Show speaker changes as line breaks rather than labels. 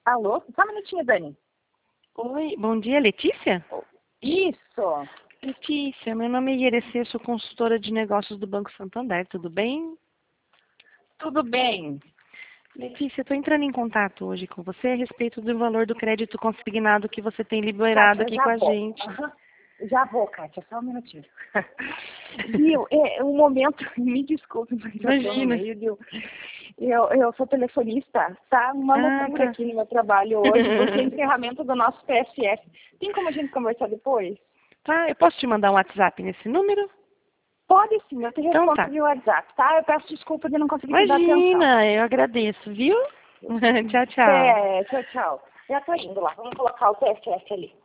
Alô? Só um minutinho, Dani.
Oi, bom dia, Letícia?
Isso.
Letícia, meu nome é Ierecê, sou consultora de negócios do Banco Santander, tudo bem?
Tudo bem.
Letícia, estou entrando em contato hoje com você a respeito do valor do crédito consignado que você tem liberado
Kátia,
aqui
já
com a
vou.
gente.
Aham. Já vou, Kátia, só um minutinho. Viu? Um momento, me desculpe, mas eu estou no
Imagina.
meio de... Eu sou telefonista, tá uma loucura
Tá.
aqui no meu trabalho hoje, porque é encerramento do nosso PSF. Tem como a gente conversar depois?
Tá, eu posso te mandar um WhatsApp nesse número?
Pode sim, eu te
Então
respondo
tá.
via WhatsApp, tá? Eu peço desculpa de não conseguir te dar atenção.
Imagina, eu agradeço, viu? Tchau, tchau.
Tchau, tchau. Já tô indo lá, vamos colocar o PSF ali.